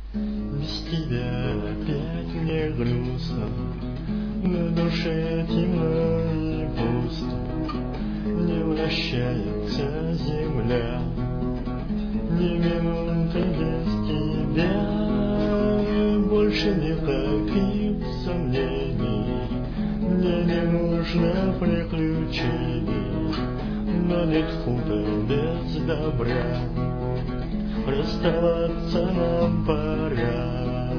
Без тебя опять мне грустно, на душе темно и пусто, не вращается земля, ни минуты без тебя. Больше никаких сомнений, мне не нужно приключений, но нет худа без добра, расставаться нам пора.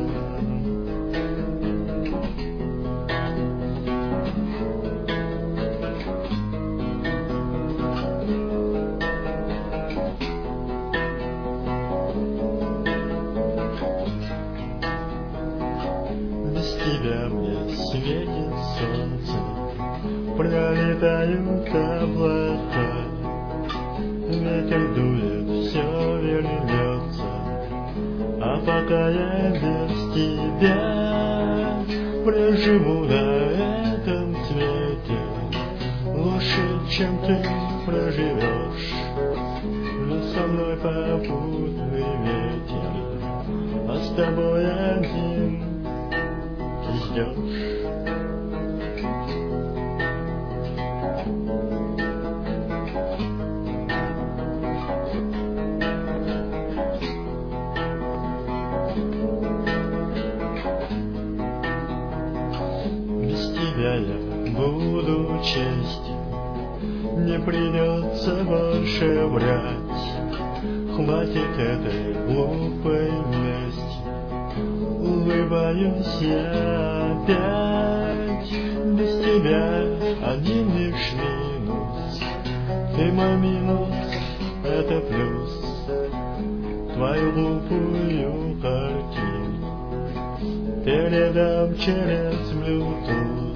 Без тебя мне светит солнце, пролетают облака, ветер дует, все вернется, а пока я без тебя проживу на этом свете лучше, чем ты проживешь. Но со мной попутный ветер, а с тобой один ты ждешь. Без тебя я буду честь, не придется больше врать, хватит этой глупой мести, улыбаюсь я опять. Без тебя один лишь минус, ты мой минус, это плюс, твою глупую картину ты рядом через Bluetooth.